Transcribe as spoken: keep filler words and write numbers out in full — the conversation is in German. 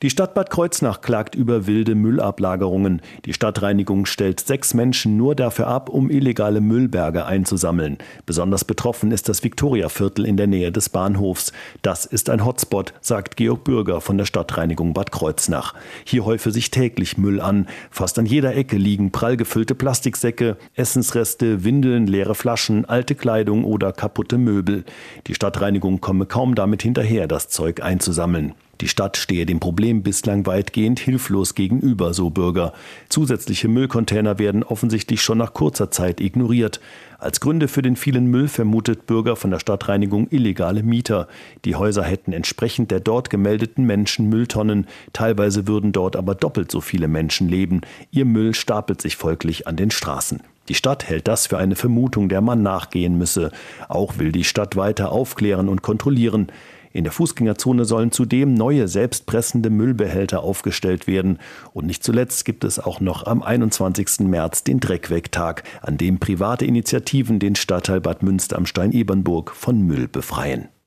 Die Stadt Bad Kreuznach klagt über wilde Müllablagerungen. Die Stadtreinigung stellt sechs Menschen nur dafür ab, um illegale Müllberge einzusammeln. Besonders betroffen ist das Viktoriaviertel in der Nähe des Bahnhofs. Das ist ein Hotspot, sagt Georg Bürger von der Stadtreinigung Bad Kreuznach. Hier häufe sich täglich Müll an. Fast an jeder Ecke liegen prall gefüllte Plastiksäcke, Essensreste, Windeln, leere Flaschen, alte Kleidung oder kaputte Möbel. Die Stadtreinigung komme kaum damit hinterher, das Zeug einzusammeln. Die Stadt stehe dem Problem bislang weitgehend hilflos gegenüber, so Bürger. Zusätzliche Müllcontainer werden offensichtlich schon nach kurzer Zeit ignoriert. Als Gründe für den vielen Müll vermutet Bürger von der Stadtreinigung illegale Mieter. Die Häuser hätten entsprechend der dort gemeldeten Menschen Mülltonnen. Teilweise würden dort aber doppelt so viele Menschen leben. Ihr Müll stapelt sich folglich an den Straßen. Die Stadt hält das für eine Vermutung, der man nachgehen müsse. Auch will die Stadt weiter aufklären und kontrollieren. In der Fußgängerzone sollen zudem neue selbstpressende Müllbehälter aufgestellt werden. Und nicht zuletzt gibt es auch noch am einundzwanzigsten März den Dreckwegtag, an dem private Initiativen den Stadtteil Bad Münster am Stein-Ebernburg von Müll befreien.